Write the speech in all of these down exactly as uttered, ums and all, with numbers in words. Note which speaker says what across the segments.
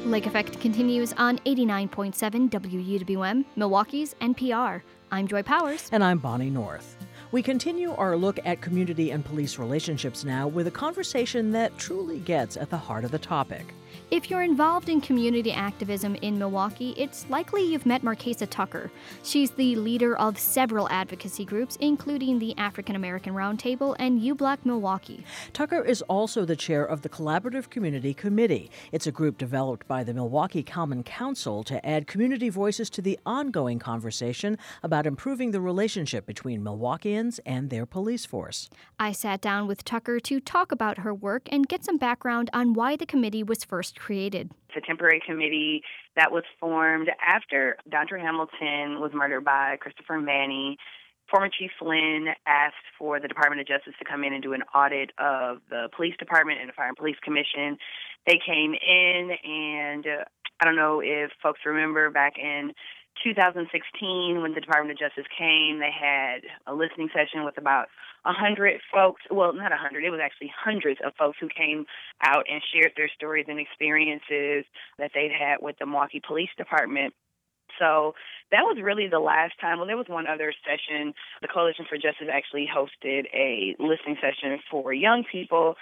Speaker 1: Lake Effect continues on eighty-nine point seven W U W M, Milwaukee's N P R. I'm Joy Powers.
Speaker 2: And I'm Bonnie North. We continue our look at community and police relationships now with a conversation that truly gets at the heart of the topic.
Speaker 1: If you're involved in community activism in Milwaukee, it's likely you've met Marquesa Tucker. She's the leader of several advocacy groups, including the African American Roundtable and U Black Milwaukee.
Speaker 2: Tucker is also the chair of the Collaborative Community Committee. It's a group developed by the Milwaukee Common Council to add community voices to the ongoing conversation about improving the relationship between Milwaukeeans and their police force.
Speaker 1: I sat down with Tucker to talk about her work and get some background on why the committee was first created.
Speaker 3: It's a temporary committee that was formed after Dondre Hamilton was murdered by Christopher Manny. Former Chief Flynn asked for the Department of Justice to come in and do an audit of the police department and the Fire and Police Commission. They came in, and uh, I don't know if folks remember back in two thousand sixteen when the Department of Justice came, they had a listening session with about one hundred folks. Well, not one hundred. It was actually hundreds of folks who came out and shared their stories and experiences that they'd had with the Milwaukee Police Department. So that was really the last time. Well, there was one other session. The Coalition for Justice actually hosted a listening session for young people,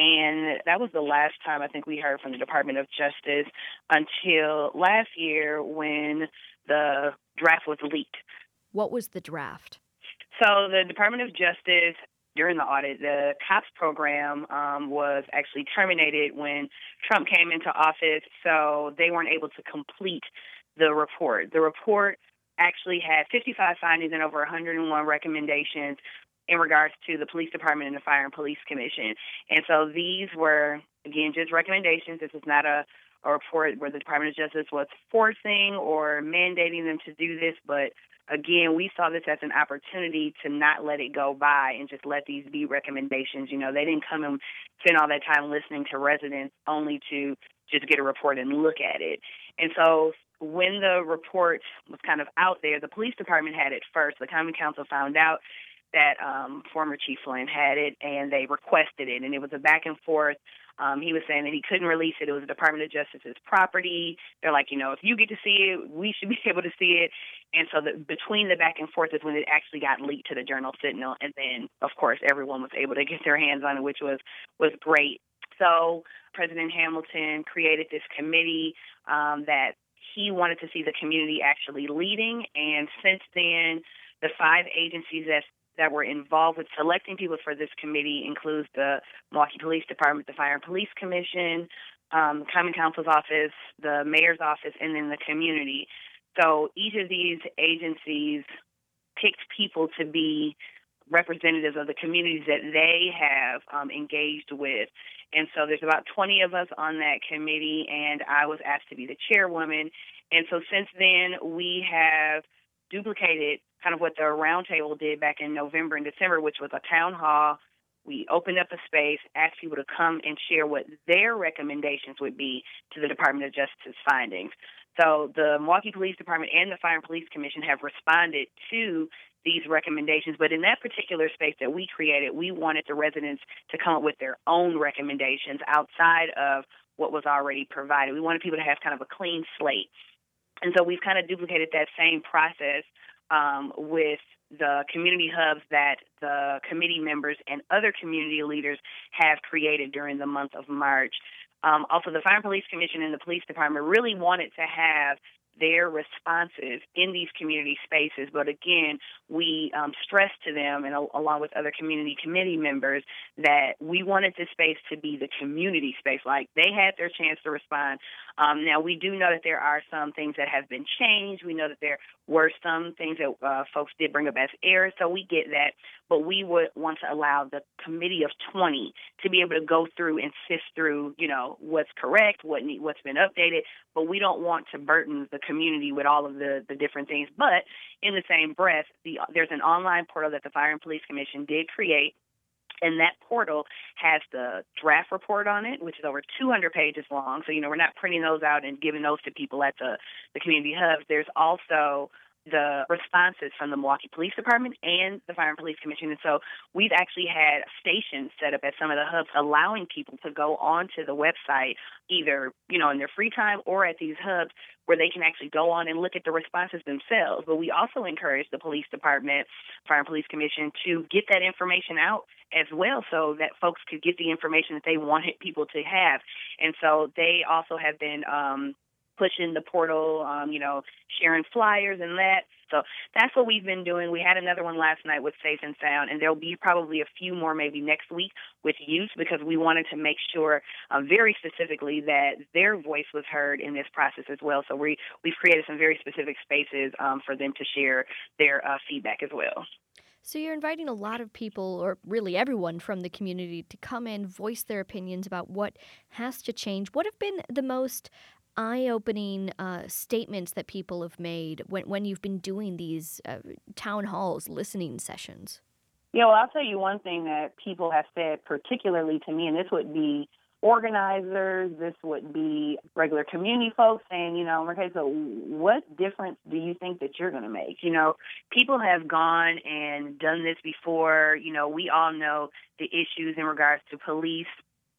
Speaker 3: and that was the last time I think we heard from the Department of Justice until last year when the draft was leaked.
Speaker 1: What was the draft?
Speaker 3: So the Department of Justice, during the audit, the COPS program um, was actually terminated when Trump came into office, so they weren't able to complete the report. The report actually had fifty-five findings and over one hundred one recommendations in regards to the police department and the Fire and Police Commission. And so these were, again, just recommendations. This is not a a report where the Department of Justice was forcing or mandating them to do this, but again, we saw this as an opportunity to not let it go by and just let these be recommendations. You know, they didn't come and spend all that time listening to residents only to just get a report and look at it. And so when the report was kind of out there, the police department had it first. The Common Council found out that um, former Chief Flynn had it, and they requested it, and it was a back and forth. Um, he was saying that he couldn't release it. It was the Department of Justice's property. They're like, you know, if you get to see it, we should be able to see it. And so the, between the back and forth is when it actually got leaked to the Journal Sentinel. And then, of course, everyone was able to get their hands on it, which was, was great. So President Hamilton created this committee um, that he wanted to see the community actually leading. And since then, the five agencies that that were involved with selecting people for this committee includes the Milwaukee Police Department, the Fire and Police Commission, um, the Common Council's office, the mayor's office, and then the community. So each of these agencies picked people to be representatives of the communities that they have um, engaged with. And so there's about twenty of us on that committee, and I was asked to be the chairwoman. And so since then, we have duplicated kind of what the roundtable did back in November and December, which was a town hall. We opened up a space, asked people to come and share what their recommendations would be to the Department of Justice findings. So the Milwaukee Police Department and the Fire and Police Commission have responded to these recommendations. But in that particular space that we created, we wanted the residents to come up with their own recommendations outside of what was already provided. We wanted people to have kind of a clean slate. And so we've kind of duplicated that same process um, with the community hubs that the committee members and other community leaders have created during the month of March. Um, also, the Fire and Police Commission and the Police Department really wanted to have their responses in these community spaces. But again, we um, stressed to them, and uh, along with other community committee members, that we wanted this space to be the community space. Like, they had their chance to respond. Um, now, we do know that there are some things that have been changed. We know that there were some things that uh, folks did bring up as errors, so we get that. But we would want to allow the committee of twenty to be able to go through and sift through, you know, what's correct, what need, what's been updated. But we don't want to burden the community with all of the, the different things. But in the same breath, the, there's an online portal that the Fire and Police Commission did create. And that portal has the draft report on it, which is over two hundred pages long. So, you know, we're not printing those out and giving those to people at the, the community hubs. There's also the responses from the Milwaukee Police Department and the Fire and Police Commission. And so we've actually had stations set up at some of the hubs allowing people to go onto the website either, you know, in their free time or at these hubs where they can actually go on and look at the responses themselves. But we also encourage the Police Department, Fire and Police Commission to get that information out as well so that folks could get the information that they wanted people to have. And so they also have been um, pushing the portal, um, you know, sharing flyers and that. So that's what we've been doing. We had another one last night with Safe and Sound, and there'll be probably a few more maybe next week with youth because we wanted to make sure uh, very specifically that their voice was heard in this process as well. So we, we've created some very specific spaces um, for them to share their uh, feedback as well.
Speaker 1: So you're inviting a lot of people, or really everyone from the community, to come in, voice their opinions about what has to change. What have been the most eye-opening uh, statements that people have made when, when you've been doing these uh, town halls, listening sessions?
Speaker 3: Yeah, well, I'll tell you one thing that people have said particularly to me, and this would be organizers, this would be regular community folks saying, you know, okay, so what difference do you think that you're going to make? You know, people have gone and done this before. You know, we all know the issues in regards to police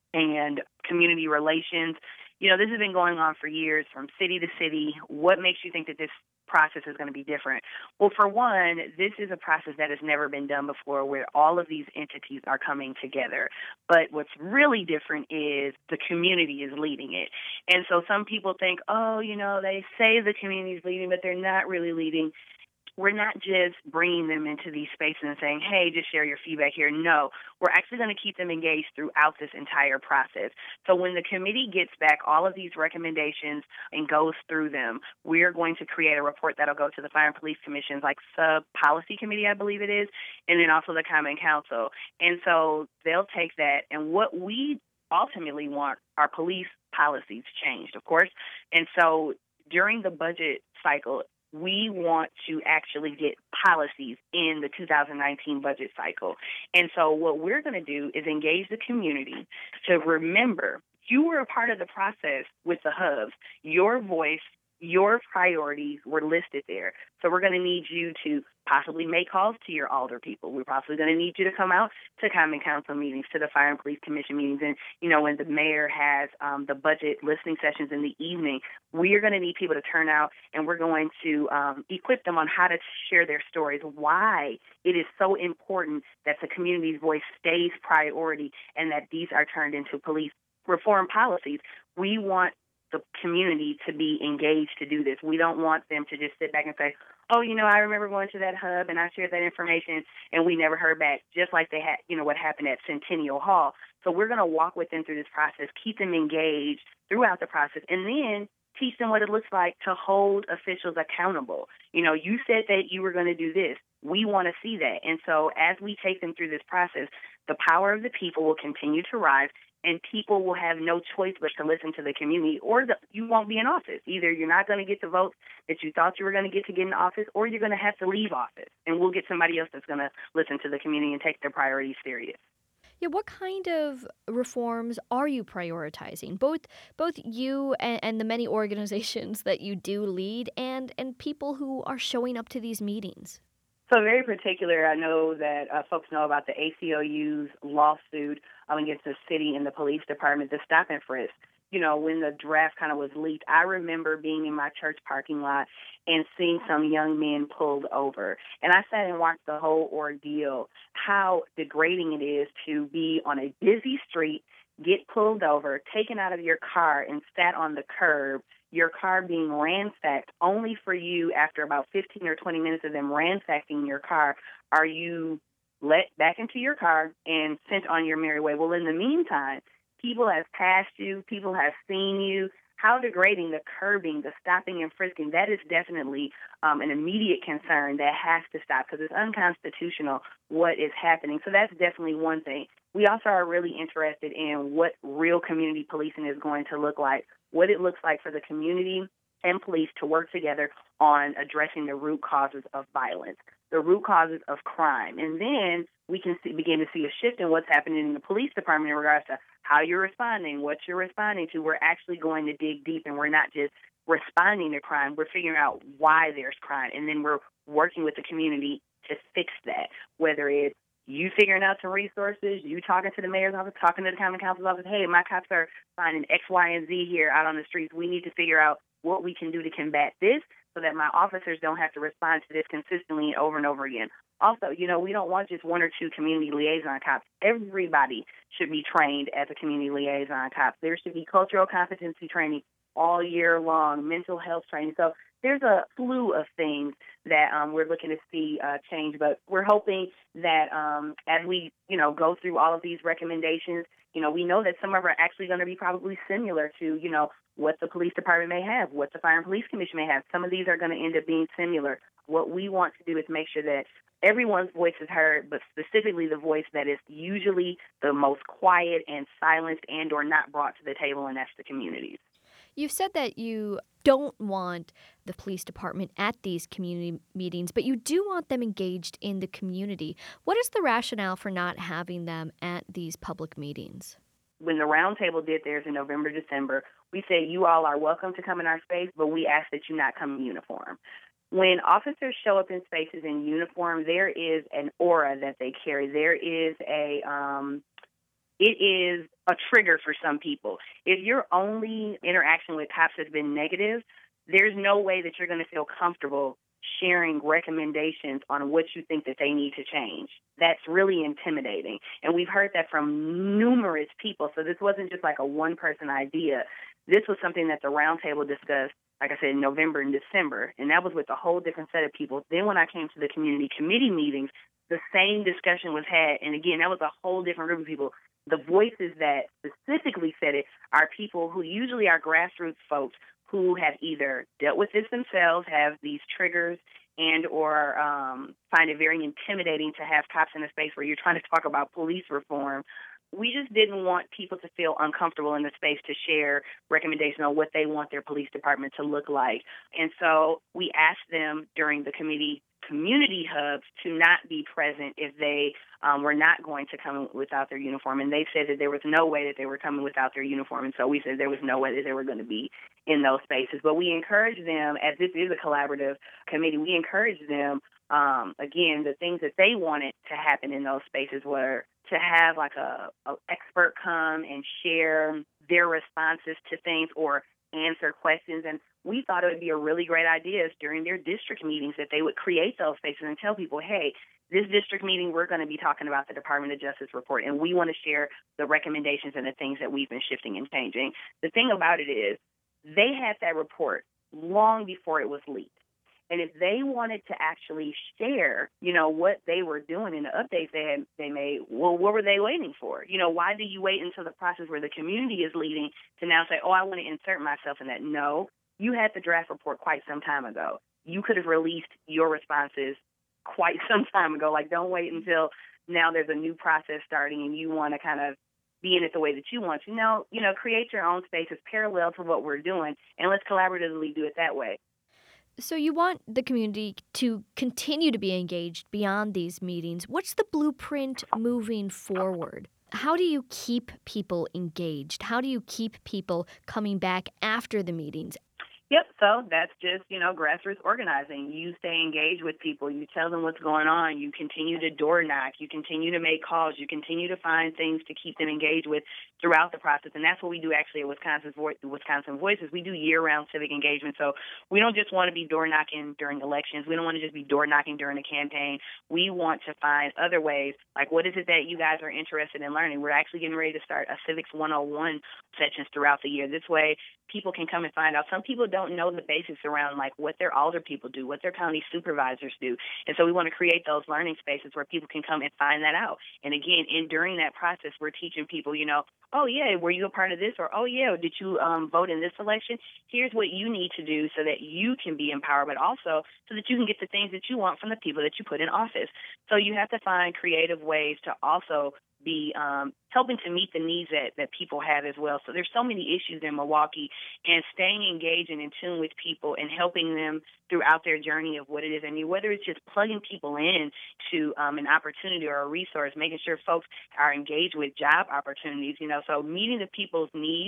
Speaker 3: and community relations. You know, this has been going on for years from city to city. What makes you think that this process is going to be different? Well, for one, this is a process that has never been done before where all of these entities are coming together. But what's really different is the community is leading it. And so some people think, oh, you know, they say the community is leading, but they're not really leading. We're not just bringing them into these spaces and saying, hey, just share your feedback here. No, we're actually going to keep them engaged throughout this entire process. So when the committee gets back all of these recommendations and goes through them, we're going to create a report that'll go to the Fire and Police Commission's like sub-policy committee, I believe it is, and then also the Common Council. And so they'll take that, and what we ultimately want are police policies changed, of course. And so during the budget cycle, we want to actually get policies in the two thousand nineteen budget cycle. And so what we're going to do is engage the community to remember you were a part of the process with the hubs. Your voice, your priorities were listed there. So we're going to need you to possibly make calls to your alder people. We're possibly going to need you to come out to Common Council meetings, to the Fire and Police Commission meetings. And, you know, when the mayor has um, the budget listening sessions in the evening, we're going to need people to turn out, and we're going to um, equip them on how to share their stories, why it is so important that the community's voice stays priority and that these are turned into police reform policies. We want the community to be engaged to do this. We don't want them to just sit back and say, oh, you know, I remember going to that hub and I shared that information and we never heard back, just like they had, you know, what happened at Centennial Hall. So we're going to walk with them through this process, keep them engaged throughout the process, and then teach them what it looks like to hold officials accountable. You know, you said that you were going to do this. We want to see that. And so as we take them through this process, the power of the people will continue to rise, and people will have no choice but to listen to the community, or the, you won't be in office. Either you're not going to get the votes that you thought you were going to get to get in office, or you're going to have to leave office, and we'll get somebody else that's going to listen to the community and take their priorities serious.
Speaker 1: Yeah, what kind of reforms are you prioritizing? Both both you and, and the many organizations that you do lead, and, and people who are showing up to these meetings.
Speaker 3: So very particular, I know that uh, folks know about the A C L U's lawsuit um, against the city and the police department, the stop and frisk. You know, when the draft kind of was leaked, I remember being in my church parking lot and seeing some young men pulled over. And I sat and watched the whole ordeal, how degrading it is to be on a busy street, get pulled over, taken out of your car and sat on the curb, your car being ransacked, only for you, after about fifteen or twenty minutes of them ransacking your car, are you let back into your car and sent on your merry way. Well, in the meantime, people have passed you, people have seen you. How degrading, the curbing, the stopping and frisking, that is definitely um, an immediate concern that has to stop, because it's unconstitutional what is happening. So that's definitely one thing. We also are really interested in what real community policing is going to look like, what it looks like for the community and police to work together on addressing the root causes of violence, the root causes of crime. And then we can see, begin to see a shift in what's happening in the police department in regards to how you're responding, what you're responding to. We're actually going to dig deep, and we're not just responding to crime. We're figuring out why there's crime, and then we're working with the community to fix that, whether it's you figuring out some resources, you talking to the mayor's office, talking to the common council's office, hey, my cops are finding X, Y, and Z here out on the streets. We need to figure out what we can do to combat this so that my officers don't have to respond to this consistently over and over again. Also, you know, we don't want just one or two community liaison cops. Everybody should be trained as a community liaison cop. There should be cultural competency training all year long, mental health training. So there's a slew of things that um, we're looking to see uh, change, but we're hoping that um, as we, you know, go through all of these recommendations, you know, we know that some of them are actually going to be probably similar to, you know, what the police department may have, what the Fire and Police Commission may have. Some of these are going to end up being similar. What we want to do is make sure that everyone's voice is heard, but specifically the voice that is usually the most quiet and silenced and or not brought to the table, and that's the communities.
Speaker 1: You've said that you don't want the police department at these community meetings, but you do want them engaged in the community. What is the rationale for not having them at these public meetings?
Speaker 3: When the roundtable did theirs in November, December, we said you all are welcome to come in our space, but we ask that you not come in uniform. When officers show up in spaces in uniform, there is an aura that they carry. There is a um, it is a trigger for some people. If your only interaction with cops has been negative, there's no way that you're going to feel comfortable sharing recommendations on what you think that they need to change. That's really intimidating. And we've heard that from numerous people. So this wasn't just like a one-person idea. This was something that the roundtable discussed, like I said, in November and December, and that was with a whole different set of people. Then when I came to the community committee meetings, the same discussion was had. And again, that was a whole different group of people. The voices that specifically said it are people who usually are grassroots folks who have either dealt with this themselves, have these triggers, and or um, find it very intimidating to have cops in a space where you're trying to talk about police reform. We just didn't want people to feel uncomfortable in the space to share recommendations on what they want their police department to look like. And so we asked them during the committee community hubs to not be present if they um, were not going to come without their uniform. And they said that there was no way that they were coming without their uniform. And so we said there was no way that they were going to be in those spaces. But we encourage them, as this is a collaborative committee, we encourage them, um, again, the things that they wanted to happen in those spaces were to have like a, a expert come and share their responses to things or answer questions. And we thought it would be a really great idea during their district meetings that they would create those spaces and tell people, hey, this district meeting, we're going to be talking about the Department of Justice report, and we want to share the recommendations and the things that we've been shifting and changing. The thing about it is they had that report long before it was leaked. And if they wanted to actually share, you know, what they were doing in the updates they had they made, well, what were they waiting for? You know, why do you wait until the process where the community is leading to now say, oh, I want to insert myself in that? No, you had the draft report quite some time ago. You could have released your responses quite some time ago. Like, don't wait until now there's a new process starting and you want to kind of be in it the way that you want to. No, you know, create your own spaces parallel to what we're doing, and let's collaboratively do it that way.
Speaker 1: So you want the community to continue to be engaged beyond these meetings. What's the blueprint moving forward? How do you keep people engaged? How do you keep people coming back after the meetings?
Speaker 3: Yep, so that's just, you know, grassroots organizing. You stay engaged with people. You tell them what's going on. You continue to door knock. You continue to make calls. You continue to find things to keep them engaged with throughout the process. And that's what we do actually at Wisconsin's Vo- Wisconsin Voices. We do year-round civic engagement. So we don't just want to be door knocking during elections. We don't want to just be door knocking during a campaign. We want to find other ways, like what is it that you guys are interested in learning? We're actually getting ready to start a Civics one oh one sessions throughout the year. This way people can come and find out. Some people don't know the basics around like what their alder people do, what their county supervisors do. And so we want to create those learning spaces where people can come and find that out. And again, in during that process, we're teaching people, you know, oh, yeah, were you a part of this? Or, oh, yeah, did you um, vote in this election? Here's what you need to do so that you can be empowered, but also so that you can get the things that you want from the people that you put in office. So you have to find creative ways to also be um, helping to meet the needs that, that people have as well. So there's so many issues in Milwaukee, and staying engaged and in tune with people and helping them throughout their journey of what it is. I mean, whether it's just plugging people in to um, an opportunity or a resource, making sure folks are engaged with job opportunities, you know, so meeting the people's needs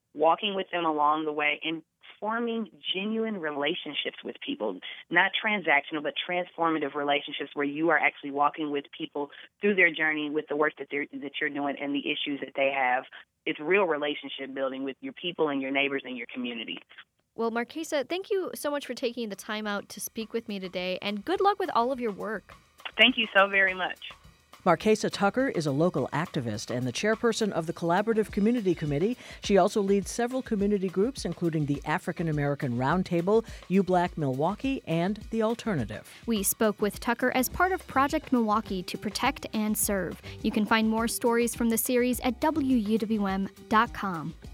Speaker 3: walking with them along the way and forming genuine relationships with people, not transactional, but transformative relationships where you are actually walking with people through their journey with the work that they're that you're doing and the issues that they have. It's real relationship building with your people and your neighbors and your community.
Speaker 1: Well, Marquesa, thank you so much for taking the time out to speak with me today, and good luck with all of your work.
Speaker 3: Thank you so very much.
Speaker 2: Marquesa Tucker is a local activist and the chairperson of the Collaborative Community Committee. She also leads several community groups, including the African American Roundtable, U Black Milwaukee, and The Alternative.
Speaker 1: We spoke with Tucker as part of Project Milwaukee to protect and serve. You can find more stories from the series at W U W M dot com.